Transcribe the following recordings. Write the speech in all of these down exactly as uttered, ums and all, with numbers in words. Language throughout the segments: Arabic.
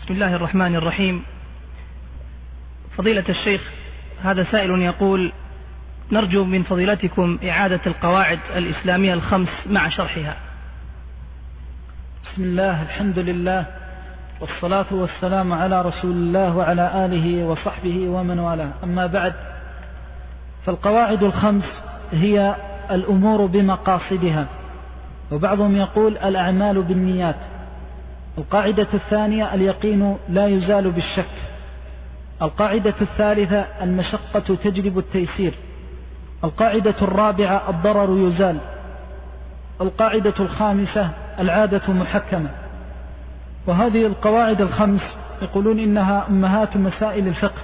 بسم الله الرحمن الرحيم. فضيلة الشيخ، هذا سائل يقول: نرجو من فضيلتكم إعادة القواعد الإسلامية الخمس مع شرحها. بسم الله، الحمد لله، والصلاة والسلام على رسول الله وعلى آله وصحبه ومن والاه. أما بعد، فالقواعد الخمس هي الأمور بمقاصدها، وبعضهم يقول الأعمال بالنيات. القاعدة الثانية: اليقين لا يزال بالشك. القاعدة الثالثة: المشقة تجلب التيسير. القاعدة الرابعة: الضرر يزال. القاعدة الخامسة: العادة محكمة. وهذه القواعد الخمس يقولون إنها أمهات مسائل الفقه،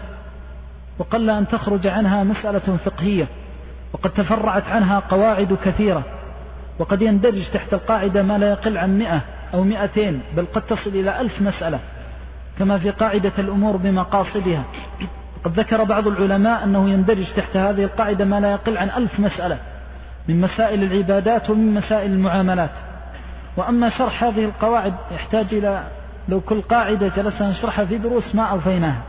وقل أن تخرج عنها مسألة فقهية، وقد تفرعت عنها قواعد كثيرة، وقد يندرج تحت القاعدة ما لا يقل عن مئة أو مئتين، بل قد تصل إلى ألف مسألة، كما في قاعدة الأمور بمقاصدها. وقد ذكر بعض العلماء أنه يندرج تحت هذه القاعدة ما لا يقل عن ألف مسألة من مسائل العبادات ومن مسائل المعاملات. وأما شرح هذه القواعد يحتاج إلى، لو كل قاعدة جلسنا نشرحها في دروس ما أوفيناها.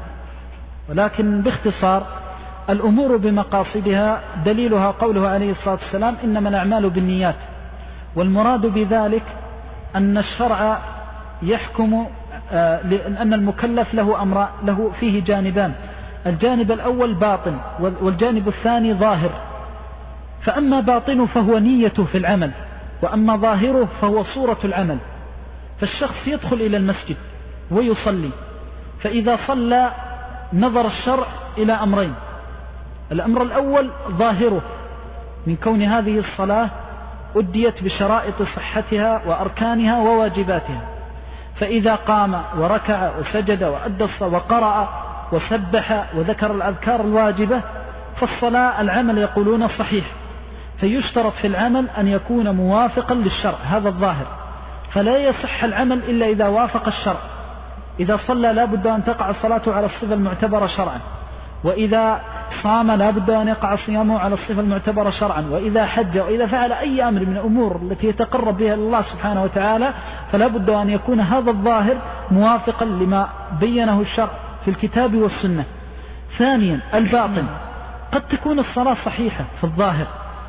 ولكن باختصار، الأمور بمقاصدها دليلها قوله عليه الصلاة والسلام: إنما الأعمال بالنيات. والمراد بذلك أن الشرع يحكم لأن المكلف له أمر، له فيه جانبان: الجانب الأول باطن، والجانب الثاني ظاهر. فأما باطنه فهو نيته في العمل، وأما ظاهره فهو صورة العمل. فالشخص يدخل إلى المسجد ويصلي، فإذا صلى نظر الشرع إلى أمرين: الأمر الأول ظاهره من كون هذه الصلاة أديت بشرائط صحتها وأركانها وواجباتها، فإذا قام وركع وسجد وأدى الصلاة وقرأ وسبح وذكر الأذكار الواجبة فالصلاة العمل يقولون صحيح. فيشترط في العمل أن يكون موافقا للشرع، هذا الظاهر، فلا يصح العمل إلا إذا وافق الشرع. إذا صلى لا بد أن تقع الصلاة على الصفة المعتبرة شرعا، وإذا صام لا بد أن يقع صيامه على الصفة المعتبرة شرعا، وإذا حج وإذا فعل أي أمر من الأمور التي يتقرب بها الله سبحانه وتعالى فلا بد أن يكون هذا الظاهر موافقا لما بينه الشرع في الكتاب والسنة. ثانيا الباطن: قد تكون الصلاة صحيحة في الظاهر،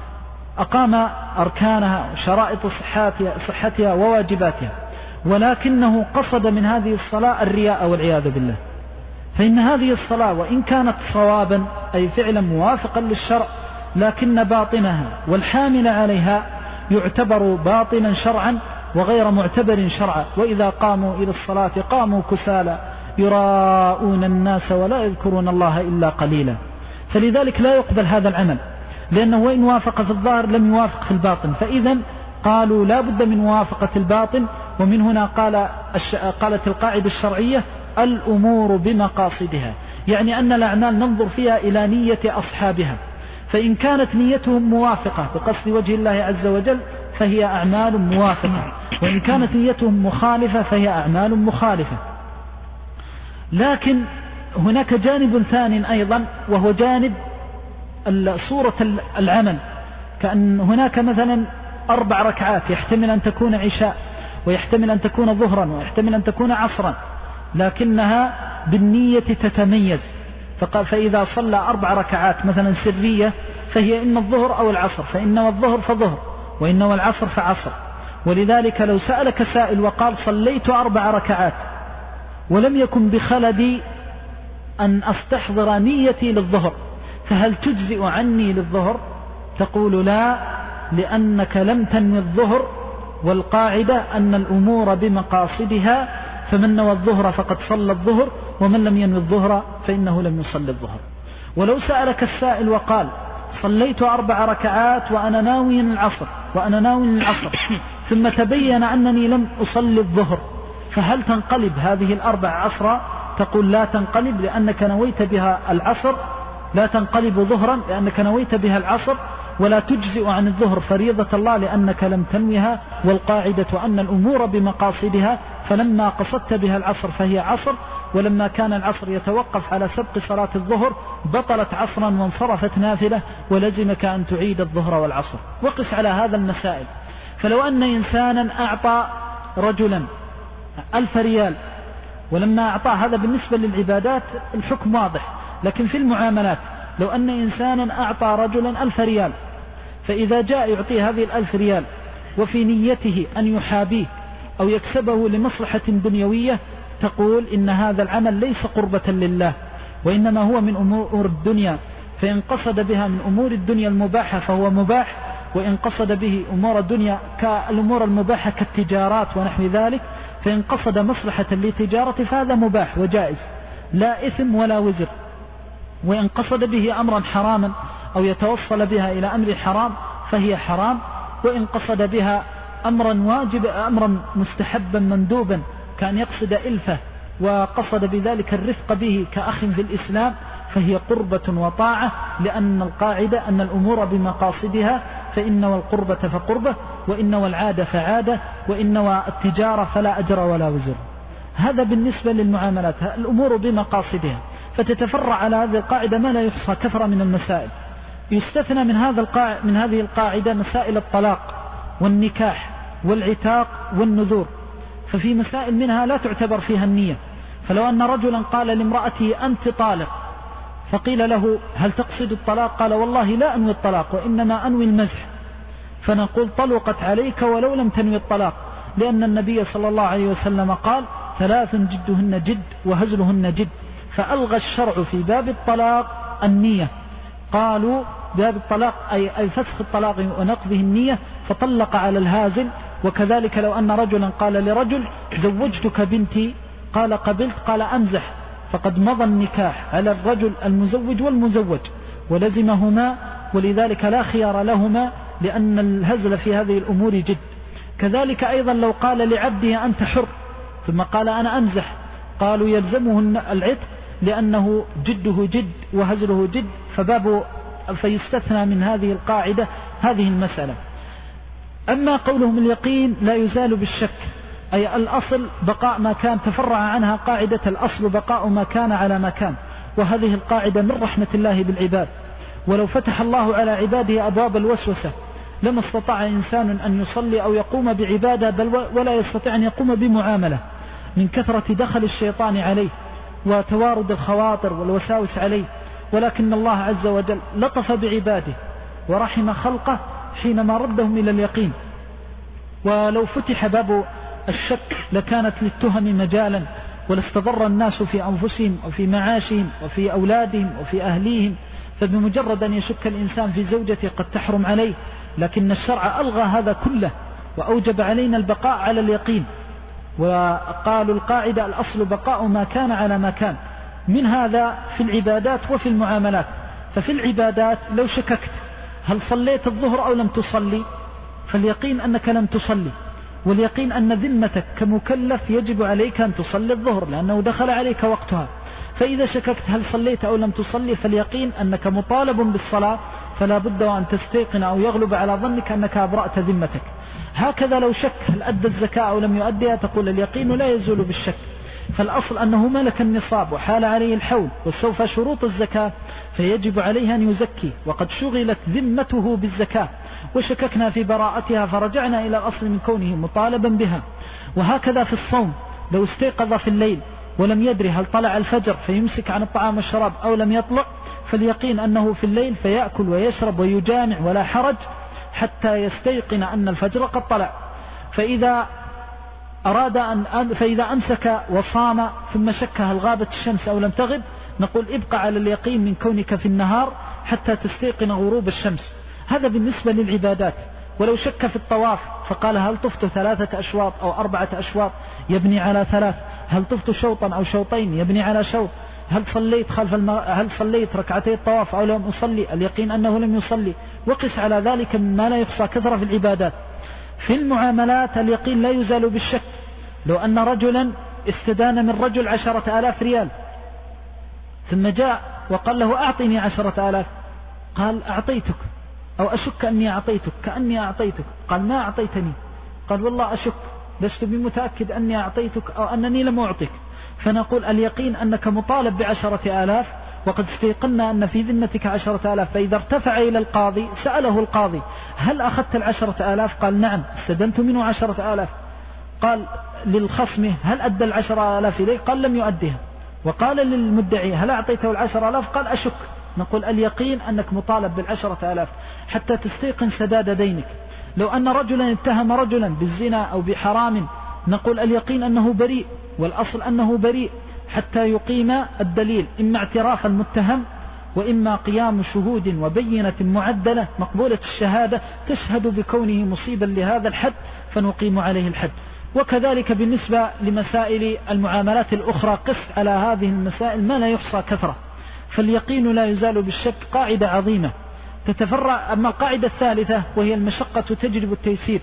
أقام أركانها وشرائط صحتها, صحتها وواجباتها، ولكنه قصد من هذه الصلاة الرياء والعياذ بالله، فإن هذه الصلاة وإن كانت صوابا أي فعلا موافقا للشرع، لكن باطنها والحامل عليها يعتبر باطلا شرعا وغير معتبر شرعا. وإذا قاموا إلى الصلاة قاموا كسالى يراءون الناس ولا يذكرون الله إلا قليلا. فلذلك لا يقبل هذا العمل، لأنه وإن وافق في الظاهر لم يوافق في الباطن. فإذا قالوا لا بد من موافقة الباطن. ومن هنا قال قالت القاعدة الشرعية: الأمور بمقاصدها، يعني أن الأعمال ننظر فيها إلى نية أصحابها، فإن كانت نيتهم موافقة بقصد وجه الله عز وجل فهي أعمال موافقة، وإن كانت نيتهم مخالفة فهي أعمال مخالفة. لكن هناك جانب ثاني أيضا، وهو جانب صورة العمل، كأن هناك مثلا أربع ركعات يحتمل أن تكون عشاء، ويحتمل أن تكون ظهرا، ويحتمل أن تكون عصرا، لكنها بالنية تتميز. فإذا صلى أربع ركعات مثلا سرية فهي إما الظهر أو العصر، فإنما الظهر فظهر، وإنما العصر فعصر. ولذلك لو سألك سائل وقال: صليت أربع ركعات ولم يكن بخلدي أن أستحضر نيتي للظهر، فهل تجزئ عني للظهر؟ تقول: لا، لأنك لم تنوي الظهر، والقاعدة أن الأمور بمقاصدها، فمن نوى الظهر فقد صلى الظهر، ومن لم ينوي الظهر فإنه لم يصلي الظهر. ولو سألك السائل وقال: صليت أربع ركعات وأنا ناوي العصر وأنا ناوي العصر ثم تبين أنني لم أصلي الظهر، فهل تنقلب هذه الأربع عصرا؟ تقول: لا تنقلب، لأنك نويت بها العصر، لا تنقلب ظهرا لأنك نويت بها العصر، ولا تجزئ عن الظهر فريضة الله لأنك لم تنويها. والقاعدة أن الأمور بمقاصدها، فلما قصدت بها العصر فهي عصر، ولما كان العصر يتوقف على سبق صلاة الظهر بطلت عصرا وانصرفت نافلة، ولزمك أن تعيد الظهر والعصر. وقس على هذا المسائل. فلو أن إنسانا أعطى رجلا ألف ريال ولما أعطاه هذا بالنسبة للعبادات الحكم واضح. لكن في المعاملات لو أن إنسانا أعطى رجلا ألف ريال، فإذا جاء يعطيه هذه الألف ريال وفي نيته أن يحابيه أو يكسبه لمصلحة دنيوية، تقول إن هذا العمل ليس قربة لله، وإنما هو من أمور الدنيا، فإن قصد بها من أمور الدنيا المباحة فهو مباح، وإن قصد به أمور الدنيا كالأمور المباحة كالتجارات ونحو ذلك، فإن قصد مصلحة للتجارة فهذا مباح وجائز لا إثم ولا وزر. وإن قصد به أمرا حراما أو يتوصل بها إلى أمر حرام فهي حرام. وإن قصد بها أمرا واجب أمرا مستحبا مندوبا كان يقصد إلفة وقصد بذلك الرفق به كأخ في الإسلام فهي قربة وطاعة، لأن القاعدة أن الأمور بمقاصدها، فإن والقربة فقربة، وإن والعادة فعادة، وإن والتجارة فلا أجر ولا وزر. هذا بالنسبة للمعاملات، الأمور بمقاصدها. فتتفرع على هذه القاعدة ما لا يحصى كثرة من المسائل. يستثنى من هذا القاع... من هذه القاعدة مسائل الطلاق والنكاح والعتاق والنذور، ففي مسائل منها لا تعتبر فيها النية. فلو أن رجلا قال لامرأته أنت طالق، فقيل له هل تقصد الطلاق؟ قال والله لا أنوي الطلاق وإنما أنوي المزح، فنقول طلقت عليك ولو لم تنوي الطلاق، لأن النبي صلى الله عليه وسلم قال ثلاث جدهن جد وهزلهن جد، فألغى الشرع في باب الطلاق النية. قالوا باب الطلاق أي, أي فسخ الطلاق ونقضه النية، فطلق على الهازل. وكذلك لو أن رجلا قال لرجل زوجتك بنتي، قال قبلت، قال أمزح، فقد مضى النكاح على الرجل المزوج والمزوج ولزمهما، ولذلك لا خيار لهما، لأن الهزل في هذه الأمور جد. كذلك أيضا لو قال لعبده أنت حر ثم قال أنا أمزح، قالوا يلزمه العتق لأنه جده جد وهزله جد، فباب فيستثنى من هذه القاعدة هذه المسألة. أما قولهم اليقين لا يزال بالشك، أي الأصل بقاء ما كان، تفرع عنها قاعدة الأصل بقاء ما كان على ما كان، وهذه القاعدة من رحمة الله بالعباد. ولو فتح الله على عباده أبواب الوسوسة لما استطاع إنسان أن يصلي أو يقوم بعبادة، بل ولا يستطيع أن يقوم بمعاملة من كثرة دخل الشيطان عليه وتوارد الخواطر والوساوس عليه. ولكن الله عز وجل لطف بعباده ورحم خلقه حينما ردهم إلى اليقين. ولو فتح باب الشك لكانت للتهم مجالا، ولاستضر الناس في أنفسهم وفي معاشهم وفي أولادهم وفي أهليهم. فبمجرد أن يشك الإنسان في زوجته قد تحرم عليه، لكن الشرع ألغى هذا كله وأوجب علينا البقاء على اليقين. وقالوا القاعدة الأصل بقاء ما كان على ما كان، من هذا في العبادات وفي المعاملات. ففي العبادات لو شككت هل صليت الظهر أو لم تصلي، فاليقين أنك لم تصلي، واليقين أن ذمتك كمكلف يجب عليك أن تصلي الظهر لأنه دخل عليك وقتها. فإذا شككت هل صليت أو لم تصلي، فاليقين أنك مطالب بالصلاة، فلا بد أن تستيقن أو يغلب على ظنك أنك أبرأت ذمتك. هكذا لو شك هل أدى الزكاة أو لم يؤديها، تقول اليقين لا يزول بالشك. فالأصل أنه ملك النصاب وحال عليه الحول وسوف شروط الزكاة، فيجب عليه أن يزكي، وقد شغلت ذمته بالزكاة وشككنا في براءتها فرجعنا إلى الأصل من كونه مطالبا بها. وهكذا في الصوم لو استيقظ في الليل ولم يدري هل طلع الفجر فيمسك عن الطعام والشراب أو لم يطلع، فاليقين أنه في الليل فيأكل ويشرب ويجامع ولا حرج حتى يستيقن أن الفجر قد طلع. فإذا أراد أن فإذا أمسك وصام ثم شك هل غابت الشمس أو لم تغب، نقول ابقى على اليقين من كونك في النهار حتى تستيقن غروب الشمس. هذا بالنسبة للعبادات. ولو شك في الطواف فقال هل طفت ثلاثة أشواط أو أربعة أشواط، يبني على ثلاث. هل طفت شوطا أو شوطين، يبني على شوط. هل صليت خلف الم... هل صليت ركعتي الطواف أو لم أصلي، اليقين أنه لم يصلي. وقس على ذلك مما لا يحصى كثرة في العبادات. في المعاملات اليقين لا يزال بالشك. لو أن رجلا استدان من رجل عشرة آلاف ريال، ثم جاء وقال له أعطني عشرة آلاف، قال أعطيتك أو أشك أني أعطيتك كأني أعطيتك، قال ما أعطيتني، قال والله أشك لست بمتأكد أني أعطيتك أو أنني لم أعطيك. فنقول اليقين أنك مطالب بعشرة آلاف، وقد استيقنا أن في ذمتك عشرة آلاف. فإذا ارتفع إلى القاضي سأله القاضي هل أخذت العشرة آلاف؟ قال نعم استدنت منه عشرة آلاف. قال للخصم هل أدى العشر آلاف إليه؟ قال لم يؤديها. وقال للمدعي هل أعطيته العشر آلاف؟ قال أشك. نقول اليقين أنك مطالب بالعشرة آلاف حتى تستيقن سداد دينك. لو أن رجلا اتهم رجلا بالزنا أو بحرام نقول اليقين أنه بريء، والأصل أنه بريء حتى يقيم الدليل، إما اعتراف المتهم وإما قيام شهود وبينة معدلة مقبولة الشهادة تشهد بكونه مصيبا لهذا الحد فنقيم عليه الحد. وكذلك بالنسبة لمسائل المعاملات الأخرى قس على هذه المسائل ما لا يحصى كثرة. فاليقين لا يزال بالشك قاعدة عظيمة تتفرع. أما القاعدة الثالثة وهي المشقة تجلب التيسير،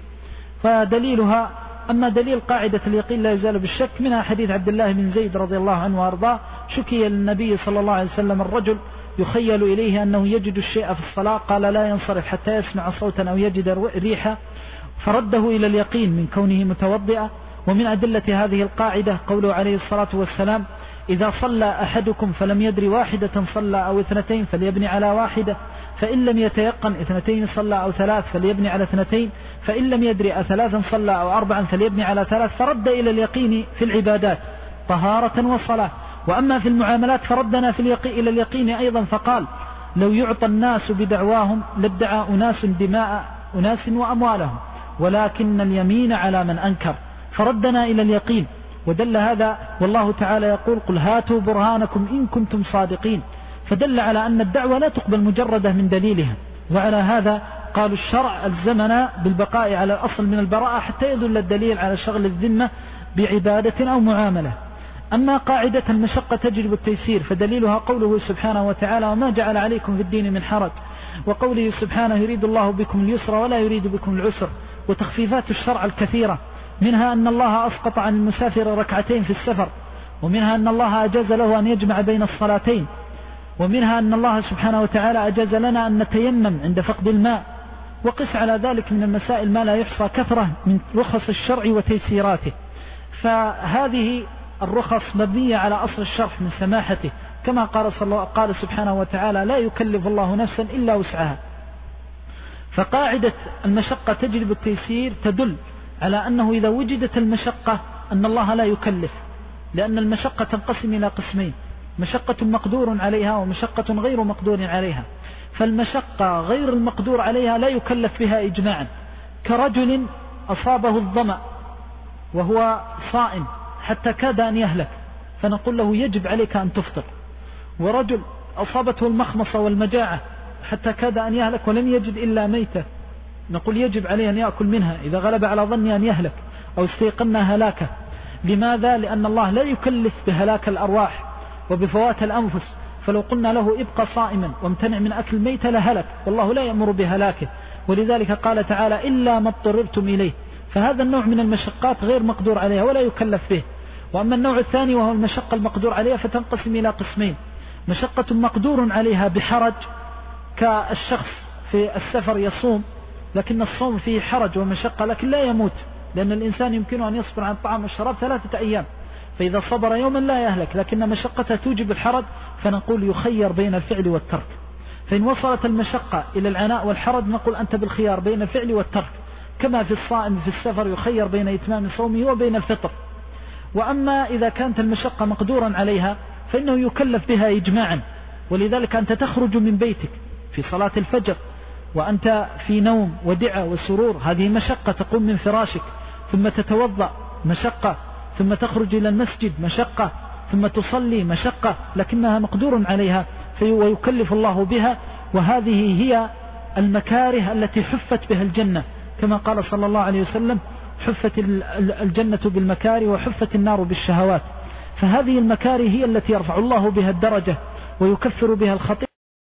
فدليلها أما دليل قاعدة اليقين لا يزال بالشك منها حديث عبد الله بن زيد رضي الله عنه وأرضاه، شكي للنبي صلى الله عليه وسلم الرجل يخيل إليه أنه يجد الشيء في الصلاة، قال لا ينصرف حتى يسمع صوتا أو يجد ريحة، فرده إلى اليقين من كونه متوضئا. ومن أدلة هذه القاعدة قوله عليه الصلاة والسلام إذا صلى أحدكم فلم يدري واحدة صلى أو اثنتين فليبني على واحدة، فإن لم يتيقن اثنتين صلى أو ثلاث فليبني على اثنتين، فإن لم يدري أثلاثا صلى أو أربعا فليبني على ثلاث. فرد إلى اليقين في العبادات طهارة وصلاة. وأما في المعاملات فردنا في اليقين إلى اليقين أيضا، فقال لو يعطى الناس بدعواهم لادعى أناس دماء أناس وأموالهم ولكن اليمين على من أنكر، فردنا إلى اليقين. ودل هذا والله تعالى يقول قل هاتوا برهانكم إن كنتم صادقين، فدل على أن الدعوة لا تقبل مجردة من دليلها. وعلى هذا قالوا الشرع الزمن بالبقاء على الأصل من البراءة حتى يدل الدليل على شغل الذمة بعبادة أو معاملة. أما قاعدة المشقة تجلب التيسير فدليلها قوله سبحانه وتعالى وما جعل عليكم في الدين من حرج، وقوله سبحانه يريد الله بكم اليسر ولا يريد بكم العسر. وتخفيفات الشرع الكثيرة منها أن الله أسقط عن المسافر ركعتين في السفر، ومنها أن الله أجاز له أن يجمع بين الصلاتين، ومنها أن الله سبحانه وتعالى أجاز لنا أن نتيمم عند فقد الماء. وقس على ذلك من المسائل ما لا يحصى كثرة من رخص الشرع وتيسيراته. فهذه الرخص مبنية على أصل الشرع من سماحته، كما قال, قال سبحانه وتعالى لا يكلف الله نفسا إلا وسعها. فقاعدة المشقة تجلب التيسير تدل على أنه إذا وجدت المشقة أن الله لا يكلف، لأن المشقة تنقسم إلى قسمين، مشقة مقدور عليها ومشقة غير مقدور عليها. فالمشقة غير المقدور عليها لا يكلف بها إجماعا، كرجل أصابه الظمأ وهو صائم حتى كاد أن يهلك فنقول له يجب عليك أن تفطر، ورجل أصابته المخمصة والمجاعة حتى كاد أن يهلك ولم يجد إلا ميتة نقول يجب عليه أن يأكل منها إذا غلب على ظني أن يهلك أو استيقن هلاكه. لماذا؟ لأن الله لا يكلف بهلاك الأرواح وبفوات الأنفس، فلو قلنا له ابقى صائما وامتنع من أكل ميت لهلك، والله لا يأمر بهلاكه. ولذلك قال تعالى إلا ما اضطررتم إليه. فهذا النوع من المشقات غير مقدور عليها ولا يكلف به. وأما النوع الثاني وهو المشقة المقدور عليها فتنقسم إلى قسمين، مشقة مقدور عليها بحرج كالشخص في السفر يصوم لكن الصوم فيه حرج ومشقة لكن لا يموت، لأن الإنسان يمكنه أن يصبر عن الطعام والشراب ثلاثة أيام، فإذا صبر يوما لا يهلك، لكن مشقته توجب الحرج فنقول يخير بين الفعل والترك. فإن وصلت المشقة إلى العناء والحرج نقول أنت بالخيار بين الفعل والترك، كما في الصائم في السفر يخير بين إتمام صومه وبين الفطر. وأما إذا كانت المشقة مقدورا عليها فإنه يكلف بها إجماعا. ولذلك أنت تخرج من بيتك في صلاة الفجر وأنت في نوم ودعة وسرور، هذه مشقة، تقوم من فراشك ثم تتوضأ مشقة، ثم تخرج إلى المسجد مشقة، ثم تصلي مشقة، لكنها مقدور عليها ويكلف الله بها. وهذه هي المكاره التي حفت بها الجنة، كما قال صلى الله عليه وسلم حفت الجنة بالمكاره وحفت النار بالشهوات. فهذه المكاره هي التي يرفع الله بها الدرجة ويكفر بها الخطيئة